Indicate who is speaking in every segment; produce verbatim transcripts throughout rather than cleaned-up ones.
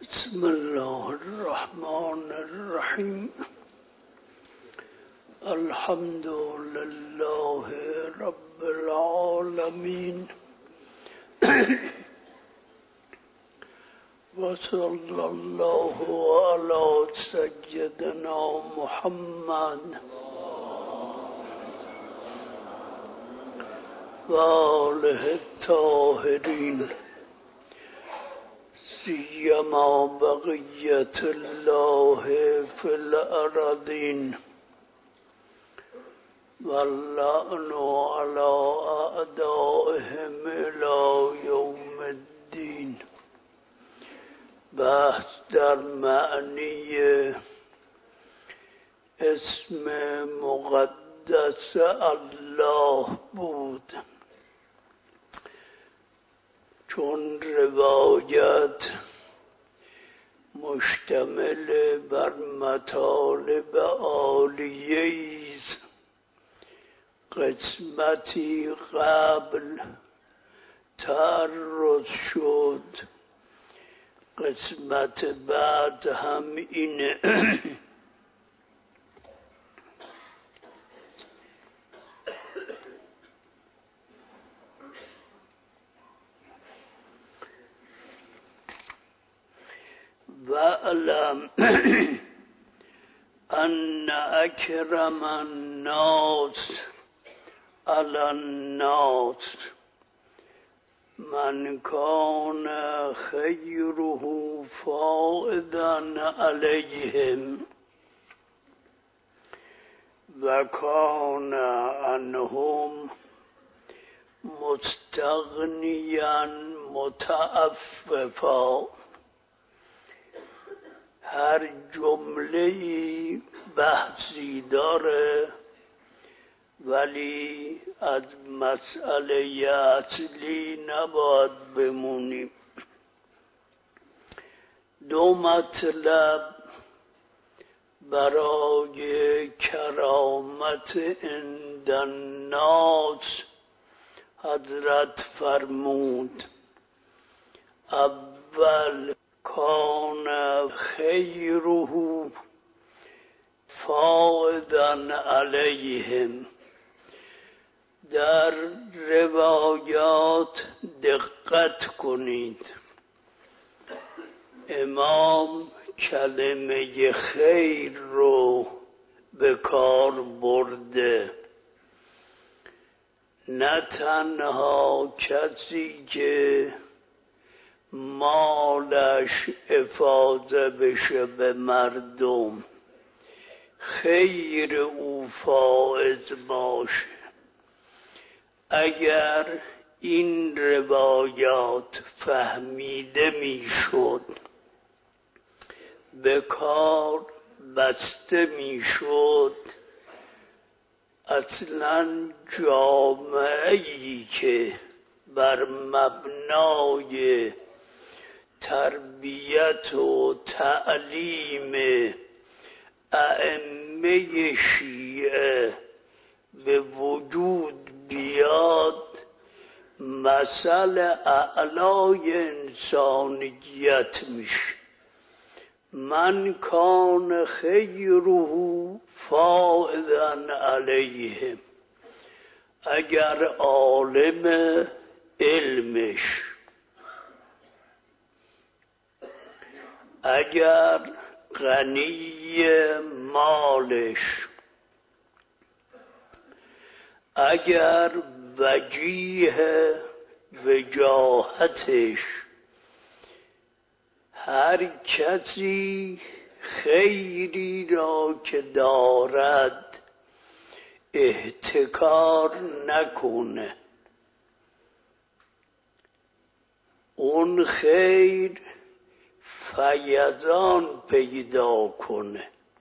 Speaker 1: بسم الله الرحمن الرحیم. الحمد لله رب العالمین و صلی الله علی سیدنا محمد و آله الطاهرین سیما بقیت الله فی الارضین واللعن علی اعدائهم الی یوم الدین. بحث در معنی اسم مقدس الله بود، چون روایت مشتمل بر مطالب عالیه است. قسمتی قبل تعرض شد، قسمت بعد هم اینه. وَاعْلَمْ أَنَّ أَكْرَمَ النَّاسِ عَلَى النَّاسِ مَنْ كَانَ خَيْرُهُ فَائِضًا عَلَيْهِمْ وَكَانَ عَنْهُمْ مُسْتَغْنِيًا مُتَعَفِّفًا. هر جمله‌ای بحثی داره، ولی از مسئله اصلی نباید بمونیم. دو مطلب برای کرامت عند الناس حضرت فرمود. اول کان خیره فائضا علیهم. در روایات دقت کنید، امام کلمه خیر رو به کار برده. نه تنها کسی که مالش افاضه بشه به مردم خیر او فائض باشه. اگر این روایات فهمیده میشد، به کار بسته میشد، اصلا جامعه‌ای که بر مبنای تربیت و تعلیم ائمه شیعه به وجود بیاد، مثل اعلای انسانیت میشه. من کان خیره فائضا علیهم. اگر عالم علمش، اگر غنی مالش، اگر وجیه وجاهتش، هر کسی خیری را که دارد احتکار نکنه. اون خیر فیضان پیدا کنه.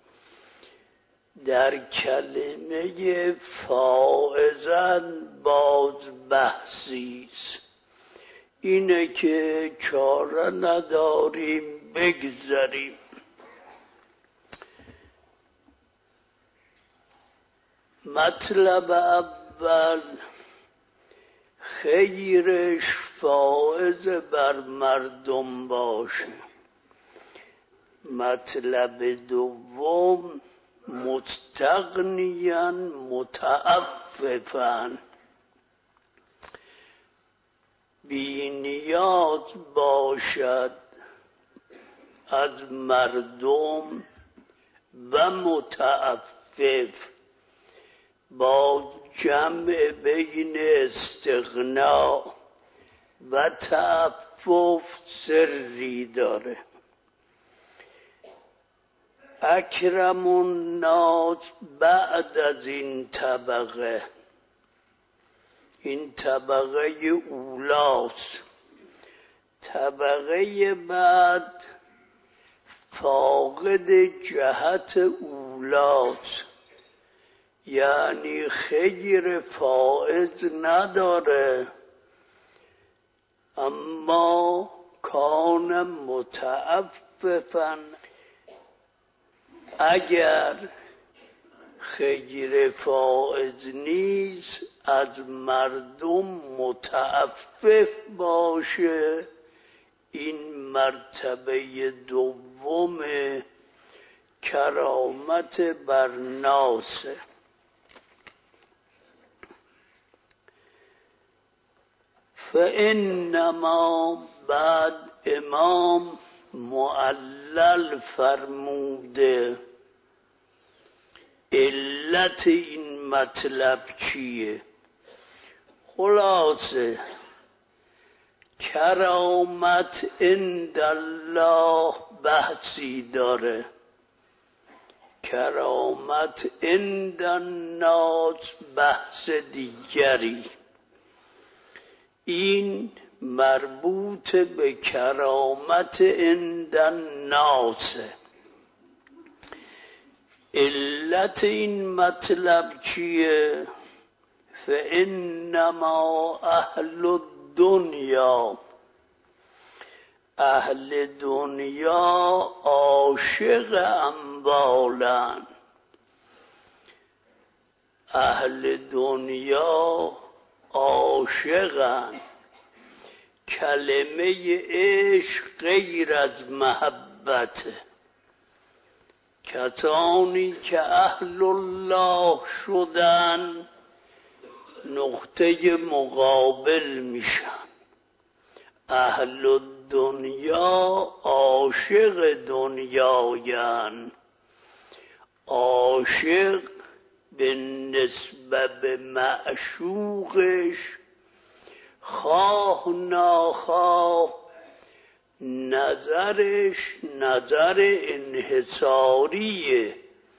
Speaker 1: در کلمه فائضاً باز بحثیست. اینه که چاره نداریم، بگذاریم. مطلب اول، خیرش فائض بر مردم باشه. مطلب دوم مستغنیاً متعففاً، بی نیاز باشد از مردم و متعفف، با جمع بین استغنا و تعفف سری داره. اکرم الناس بعد از این طبقه، این طبقه اولاست، طبقه بعد فاقد جهت اولاست، یعنی خیر فائز نداره اما کان متعففاً. اگر خیر فائز نیست از مردم متعفف باشه، این مرتبه دوم کرامت برناسه. فانما بعد امام معلل فرموده علت این مطلب چیه؟ خلاصه کرامت عند الله بحثی داره، کرامت عند الناس بحث دیگری. این مربوط به کرامت عند الناس. علت این مطلب چیه؟ فانما اهل الدنیا، اهل دنیا عاشق اموالن، اهل دنیا عاشقن. کلمه عشق غیر از محبته. کسانی که اهل الله شدن نقطه مقابل میشن. اهل دنیا عاشق دنیاین، عاشق به نسبت به معشوقش خواه ناخواه نظرش نظر انحصاریه.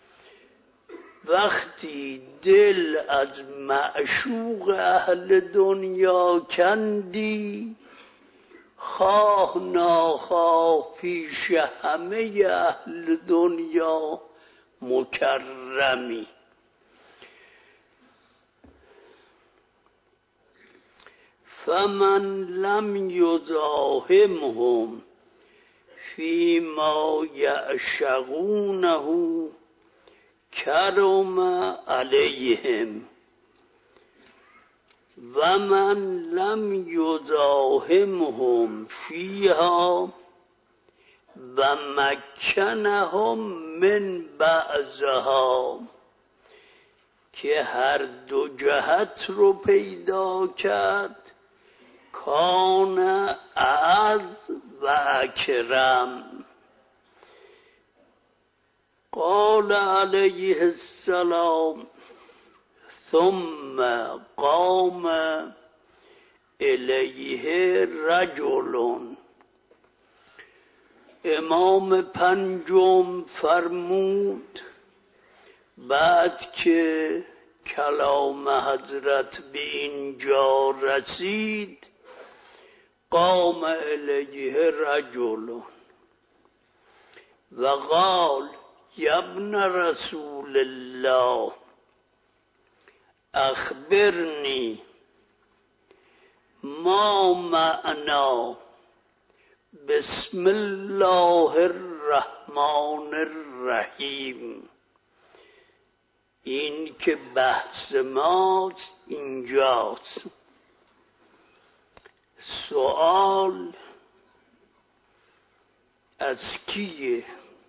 Speaker 1: وقتی دل از معشوق اهل دنیا کندی، خواه ناخواه پیش همه اهل دنیا مکرمی. فمن لم یزاحمهم فیما یعشقونه کرم علیهم و من لم یزاحمهم فیها و مکنهم من بعضها، که هر دو جهت رو پیدا کرد، کان اعز و اکرم. قال علیه السلام ثم قام الیه رجل. امام پنجم فرمود بعد که کلام حضرت به اینجا رسید، قام الیه رجل و قال یا ابن رسول الله اخبرنی ما معنی بسم الله الرحمن الرحیم. این که بحث ما اینجاست. سوال از کیه؟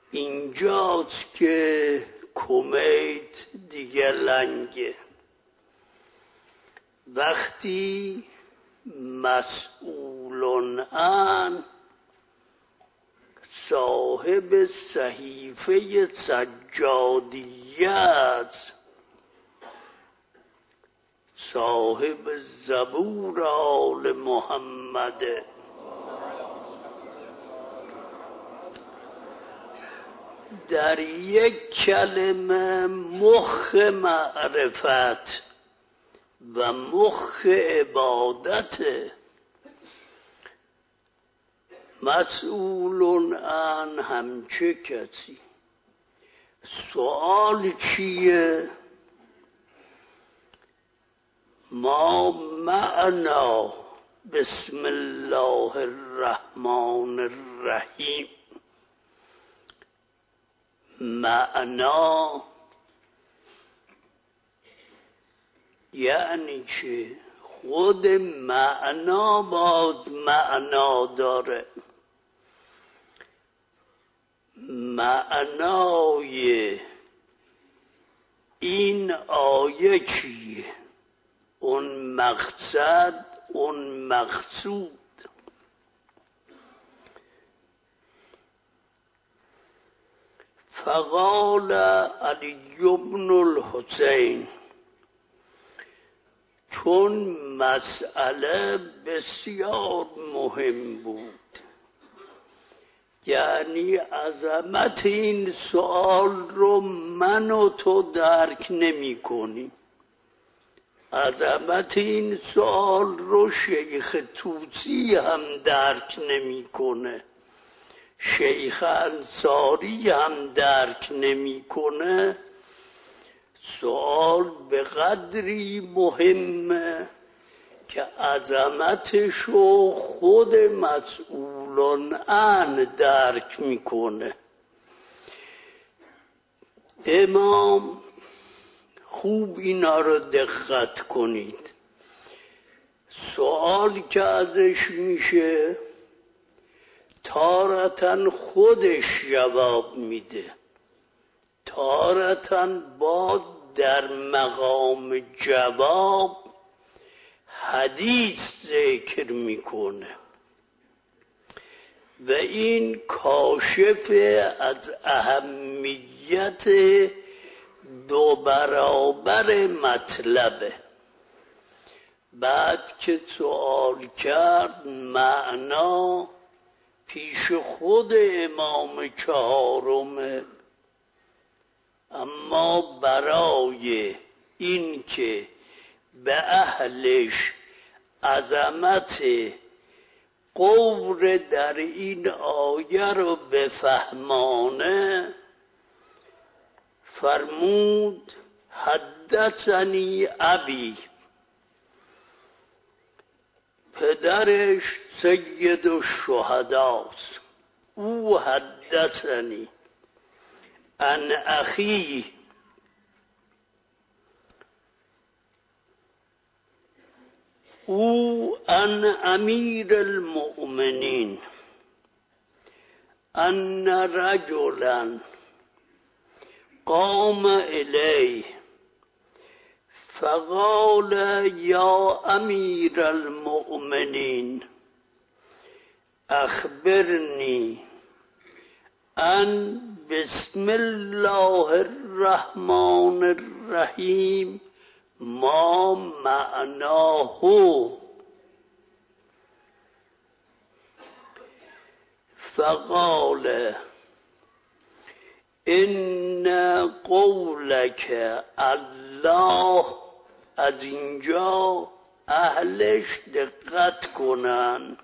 Speaker 1: اینجاست که کمیت دیگه لنگه. وقتی مسئولون ان صاحب صحیفه سجادیت، صاحب زبور آل محمد، در یک کلمه مخ معرفت و مخ عبادت، مسئولون عن همچه کسی. سوال چیه؟ ما معنا بسم الله الرحمن الرحیم. معنا یعنی چه؟ خود معنا باید معنا داره. معنای این آیه چیه؟ اون مقصد، اون مقصود. فقال علی بن الحسین، چون مسئله بسیار مهم بود، یعنی عظمت این سوال رو من و تو درک نمی کنیم. عظمت این سوال رو شیخ طوسی هم درک نمی کنه، شیخ انصاری هم درک نمی کنه. سوال به قدری مهمه که عظمتشو خود مسئولان ان درک میکنه. امام خوب اینا رو دقت کنید. سوال که ازش میشه تارتن خودش جواب میده، تارتن با در مقام جواب حدیث ذکر میکنه و این کاشف از اهمیت دو برابر مطلبه. بعد که سوال کرد معنا پیش خود امام چهارمه، اما برای این که به اهلش عظمت قور در این آیه رو بفهمانه، فرمود حدثنی ابی. پدرش سید الشهداست. او حدثنی عن اخی، او عن امیر المؤمنین ان رجلا قام الیه فقال یا امیر المؤمنین اخبرنی ان بسم الله الرحمن الرحیم ما معناه. فقال ان قولک الله. از اینجا اهلش دقت کنن،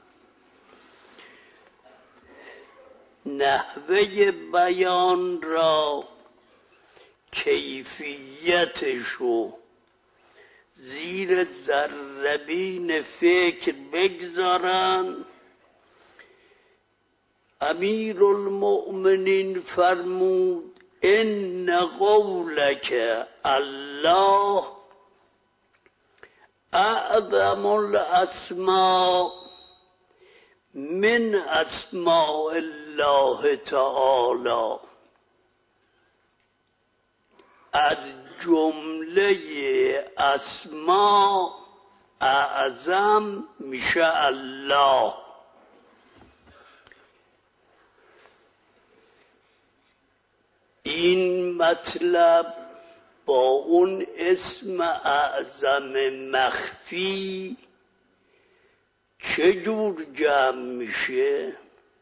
Speaker 1: نحوه بیان را، کیفیتشو زیر ذره‌بین فکر بگذارن. امیر المؤمنین فرمود ان قولک الله اعظم الاسماء من اسماء الله تعالی. از جمله اسما اعظم میشه الله. این مطلب با اون اسم اعظم مخفی چجور جمع میشه؟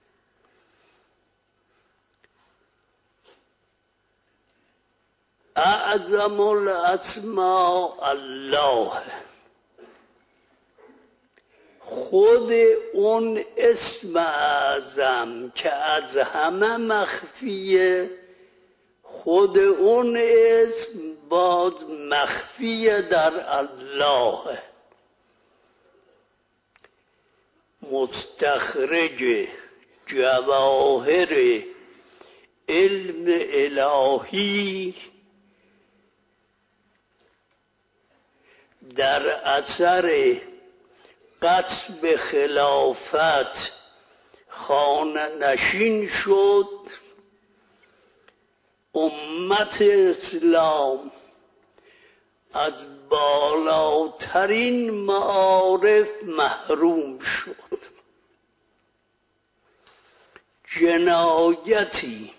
Speaker 1: اعظم الاسماء الله. خود اون اسم اعظم که از همه مخفیه، خود اون اسم باز مخفیه در الله. مستخرج جواهر علم الهی در اثر قصب خلافت خانه نشین شد، امت اسلام از بالاترین معارف محروم شد. جنایتی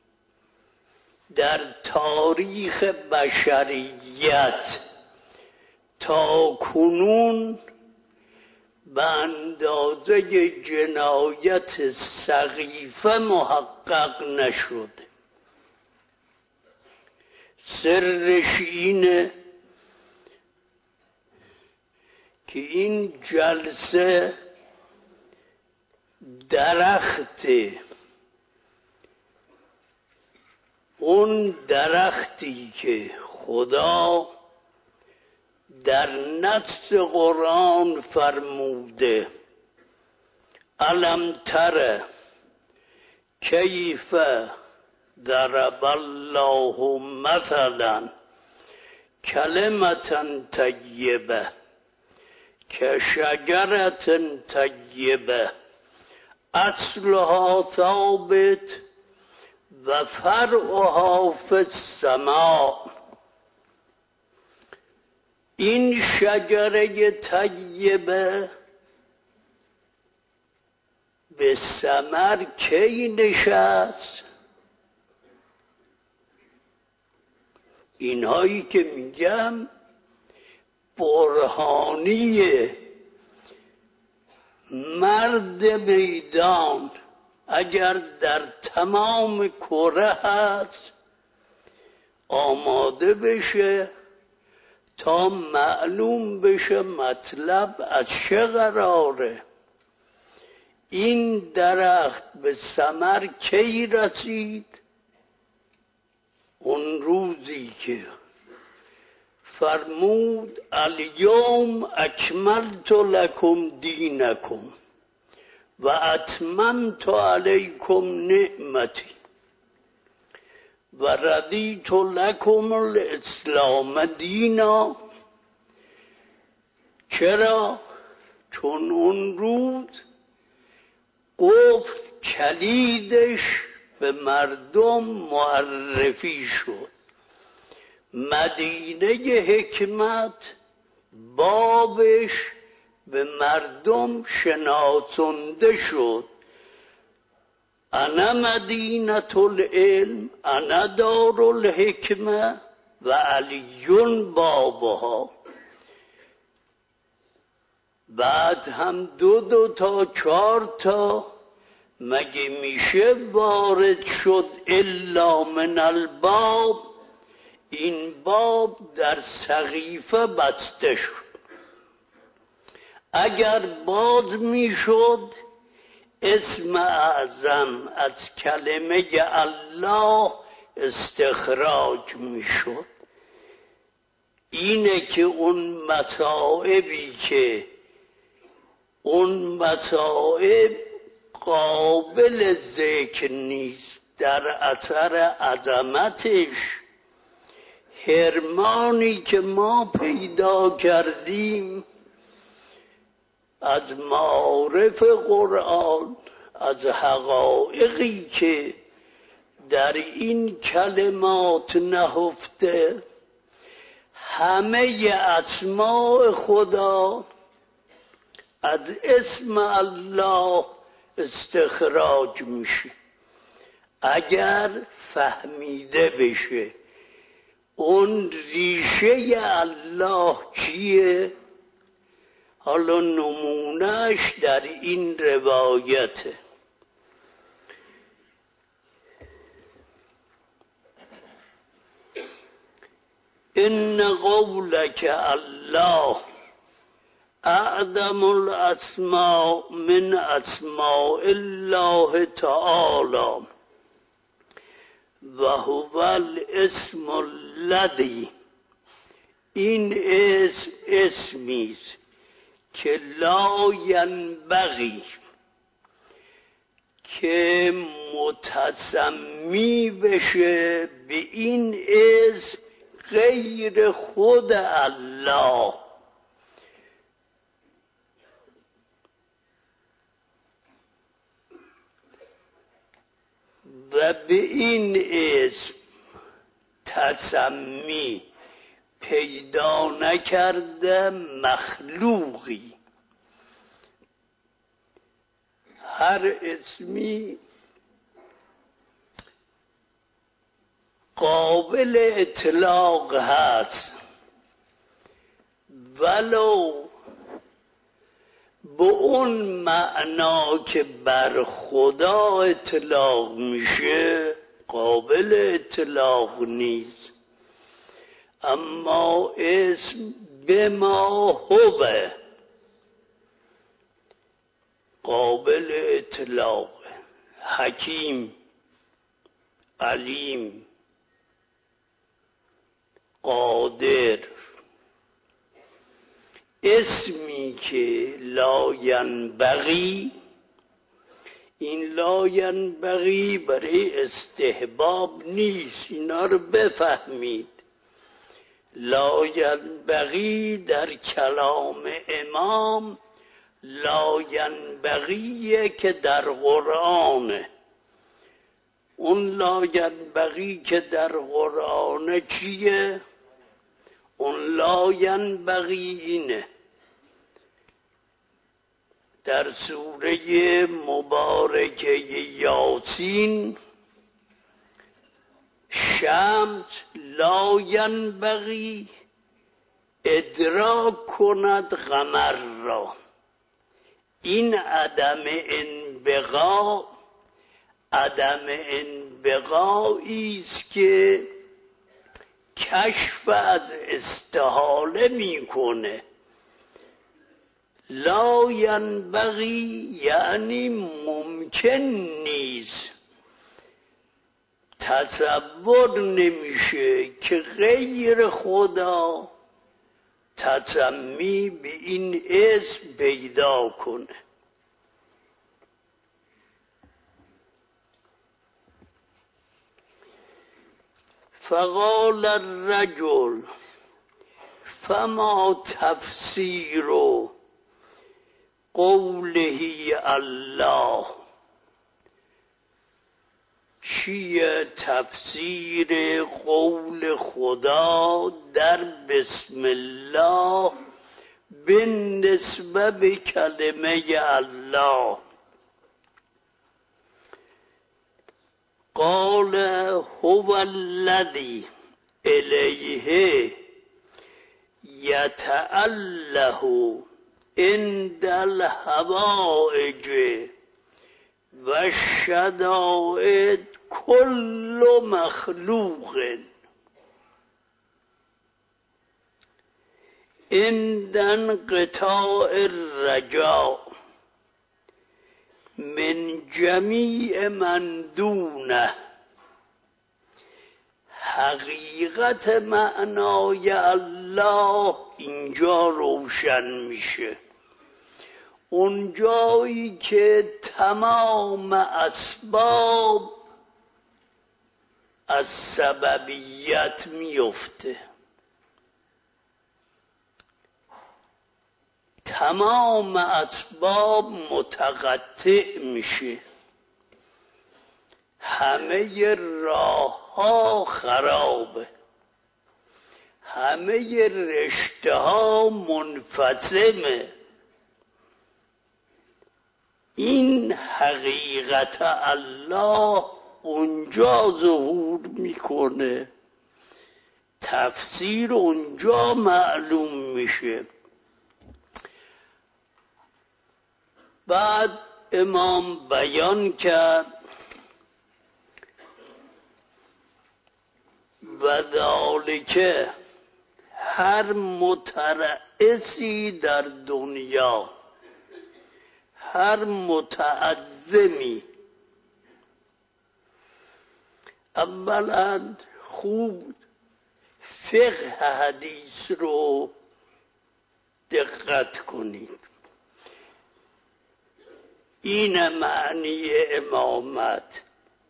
Speaker 1: در تاریخ بشریت تا کنون به اندازه جنایت سقیفه محقق نشد. سرش اینه که این جلسه درخت، اون درختی که خدا در نص قرآن فرموده الم تر کیف ضرب الله مثلا کلمة طیبه کشجرة طیبه اصلها ثابت و فرعها فی السماء. این شجره طیبه به ثمر کی نشست؟ اینهایی که میگم برهانیه. مرد میدان اگر در تمام کره هست آماده بشه تا معلوم بشه مطلب از چه قراره. این درخت به ثمر کی رسید؟ اون روزی که فرمود الیوم اکملت لکم دینکم و اتممت علیکم نعمتی و رضیت لکم الاسلام دینا. چرا؟ چون اون روز قفل کلیدش به مردم معرفی شد. مدینه حکمت بابش به مردم شناسنده شد. انا مدینة العلم انا دار الحکمه و علیون بابها. بعد هم دو دو تا چار تا مگه میشه وارد شد الا من الباب؟ این باب در سقیفه بسته شد. اگر باز میشد اسم اعظم از کلمه الله استخراج میشد. اینه که اون مصائبی که اون مصائب قابل ذکر نیست در اثر عظمتش، حرمانی که ما پیدا کردیم از معارف قرآن، از حقایقی که در این کلمات نهفته همه اسماء خدا از اسم الله استخراج میشه. اگر فهمیده بشه اون ریشه الله چیه، حالا نمونهش در این روایته. ان قولک الله اعظم الاسماء من اسماء الله تعالی و هو الاسم الذی، این اسم اسمیست که لا ینبغی، که متسمی بشه به این اسم غیر خود الله. و به این اسم تسمی پیدا نکرده مخلوقی. هر اسمی قابل اطلاق هست، ولو به اون معنا که بر خدا اطلاق میشه قابل اطلاق نیست. اما اسم به ما هو قابل اطلاق. حکیم، علیم، قادر. اسمی که لا ینبغی، این لا ینبغی برای استحباب نیست، اینا رو بفهمید. لا ینبغی در کلام امام لا ینبغیه که در قرآنه. اون لا ینبغی که در قرآن چیه؟ اون لا ینبغی اینه در سوره مبارکه یاسین: شمس لا ینبغی ادراک کند قمر را. این عدم انبغا عدم انبغایی است که کشف از استحاله میکنه. لا ینبغی یعنی ممکن نیست، تصور نمیشه که غیر خدا تسمی به این اسم پیدا کنه. فقال الرجل فما تفسیر قوله الله، چیه تفسیر قول خدا در بسم الله به نسبت به کلمه الله؟ قال هو الذی الیه یتأله عند الحوائج و الشدائد کل مخلوق عند انقطاع الرجاء من جمیع من دونه. حقیقت معنای الله اینجا روشن میشه. اون جایی که تمام اسباب از سببیت میفته، تمام اسباب متقطع میشه. همه راه ها خرابه، همه رشته ها منفصمه. این حقیقت الله اونجا ظهور میکنه، تفسیر اونجا معلوم میشه. بعد امام بیان کرد و ذالک، هر مترأسی در دنیا، هر متعظمی، اولا خوب فقه حدیث رو دقت کنید. این معنی امامت.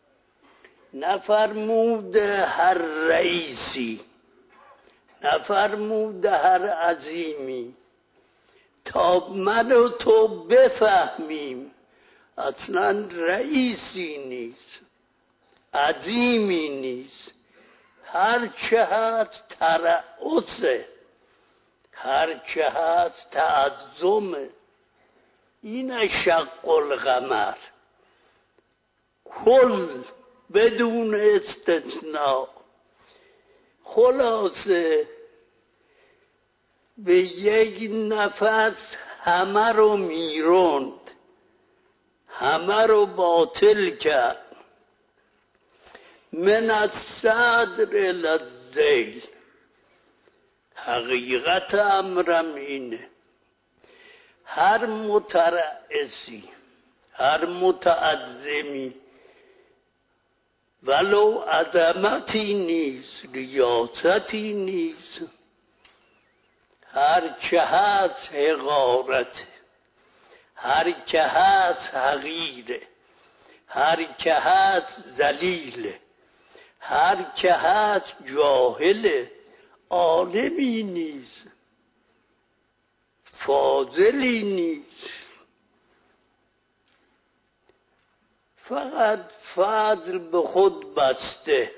Speaker 1: نفرموده هر رئیسی، نفرموده هر عظیمی، تا من و تو بفهمیم اصلا رئیسی نیست، عظیمی نیست، هر چه هست ترأسه، هر چه هست تعظمه. این شق القمر، کل بدون استثناء. خلاصه به یک نفس همه رو میروند، همه رو باطل کرد. من الصدر الی الذیل. حقیقت امرم اینه، هر مترأسی، هر متعظمی، ولو عظمتی نیست، ریاستی نیست، هر چه هست حقارت، هر که هست حقیره، هر که هست ذلیله، هر که هست جاهله، عالمی نیست، فاضلی نیست. فقط فضل به خود بسته،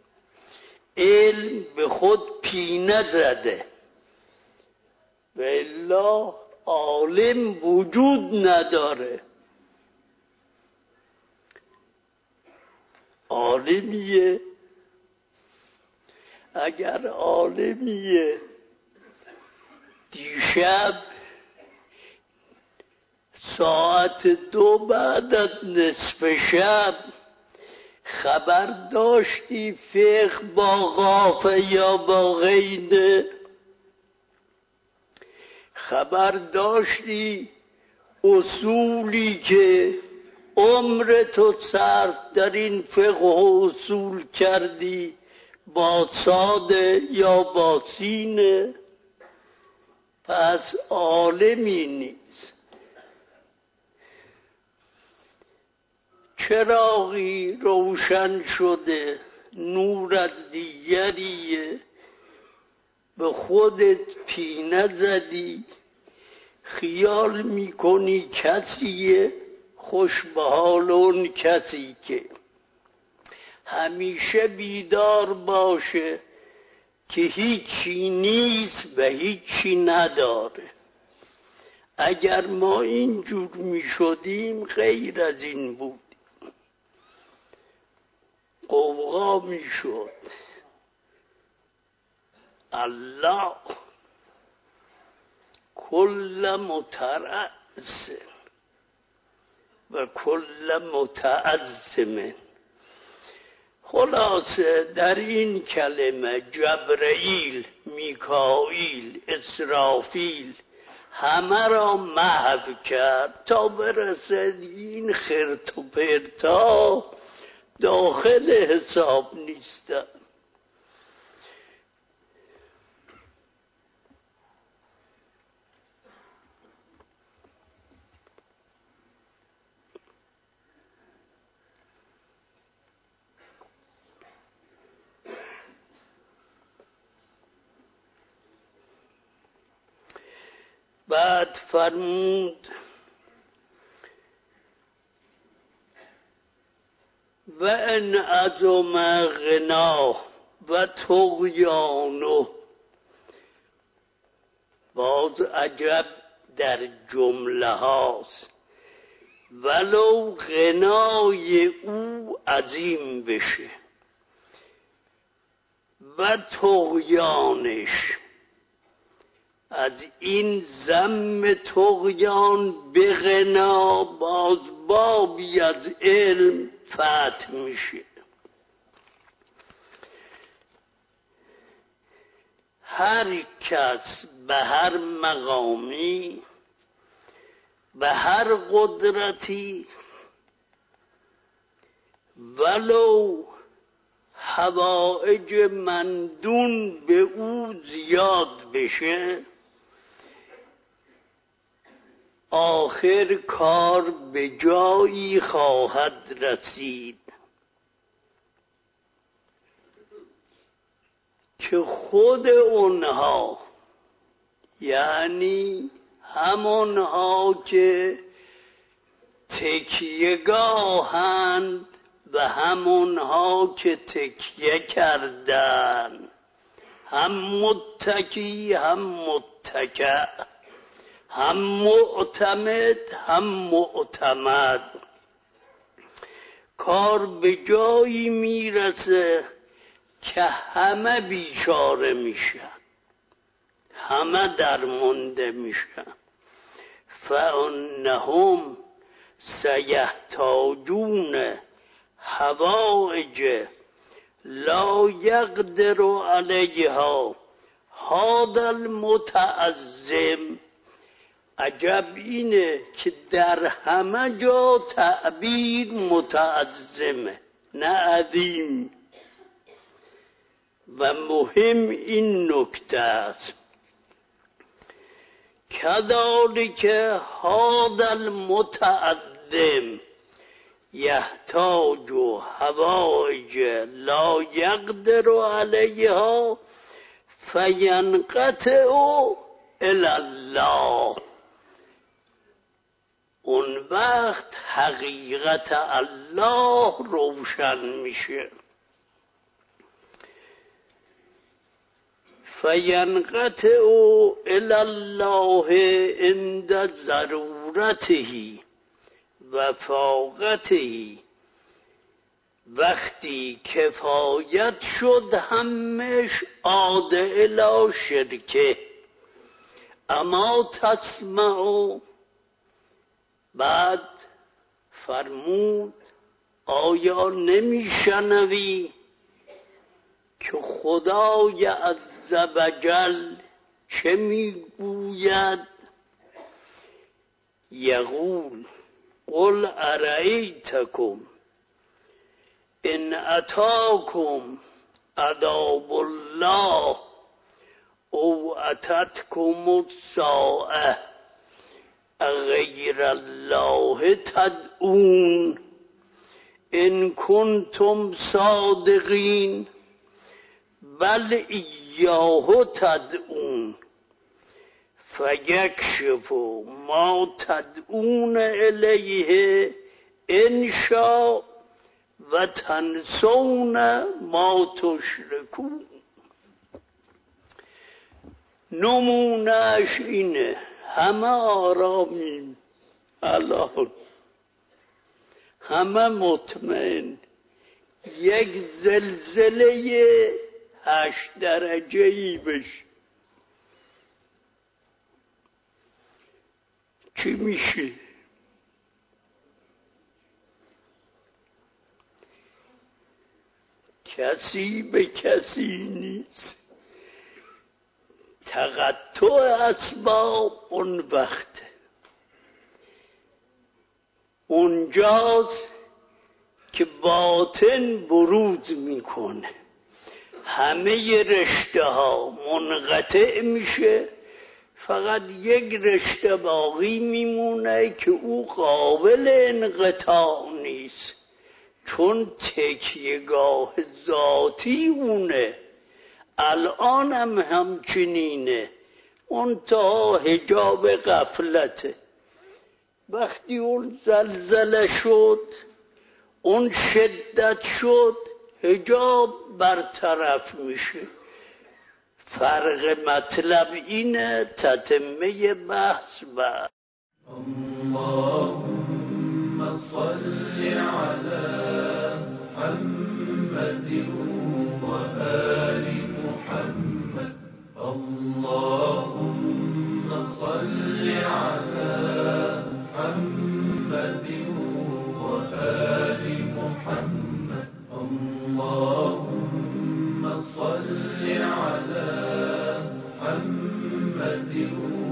Speaker 1: علم به خود پینه زده، و الا عالم وجود نداره. عالمیه، اگر عالمیه دیشب ساعت دو بعد از نصف شب خبر داشتی فقه با قاف یا با غینه؟ خبر داشتی اصولی که عمر تو صرف در این فقه و اصول کردی با صاده یا با سینه؟ پس عالمی نیست. چراغی روشن شده، نور از دیگریه، به خودت پینه زدی، خیال میکنی کسیه، خوش به حال اون کسی که همیشه بیدار باشه که هیچی نیست و هیچی نداره. اگر ما اینجور میشدیم غیر از این بود، قوقا میشد. الله کل مترأس و کل متعظم. خلاصه در این کلمه جبرئیل، میکائیل، اسرافیل همه را محو کرد تا برسد این خرت و پرتا داخل حساب نیستن. بعد فرمود و ان عظم غنا و طغیانه. باز عجب در جمله هاست، ولو غنای او عظیم بشه و طغیانش، از این ذم طغیان به غنا باز بابی از علم فتح میشه. هر کس به هر مقامی، به هر قدرتی، ولو حوائج مندون به او زیاد بشه، آخر کار به جایی خواهد رسید که خود اونها، یعنی همونها که تکیهگاهند و همونها که تکیه کردن، هم متکی هم متکع، هم معتمد هم معتمد، کار به جایی میرسه که همه بیچاره میشن، همه درمانده میشن. فانهم سیحتاجون حوائج لا یقدر علیها هذا المتعظم. عجب اینه که در همه جا تعبیر متعظمه نه عظیم. و مهم این نکته است، کذالک هذا المتعظم یحتاج حوائج لا یقدر علیها فینقطع الی الله. اون وقت حقیقت الله روشن میشه. فینقطع الی الله عند ضرورته و فاقته، وقتی کفایت شد همش عاد الی شرکه. اما تسمع، بعد فرمود آیا نمیشنوی که خدای عزوجل چه میگوید؟ یقول قل ارایتکم ان اتاکم عذاب الله او اتتکم الساعه غیر الله تدعون ان کنتم صادقین بل ایاه تدعون فیکشف ما تدعون الیه ان شاء و تنسون ما تشرکون. نمونهش اینه، همه آرامیم الان، همه مطمئن، یک زلزله هشت درجه ای بشه چی میشه؟ کسی به کسی نیست. تقطع اسباب اون وقت اونجاست که باطن بروز میکنه، همه رشته ها منقطع میشه، فقط یک رشته باقی میمونه که او قابل انقطاع نیست، چون تکیهگاه ذاتی اونه. الان هم همچنینه، منتها حجاب غفلته. وقتی اون زلزله شد، اون شدت شد حجاب برطرف میشه. فرق مطلب اینه، تتمه بحث بعد.
Speaker 2: اللهم صل على محمد وآل محمد. اللهم صل على محمد وآل محمد. اللهم صل على محمد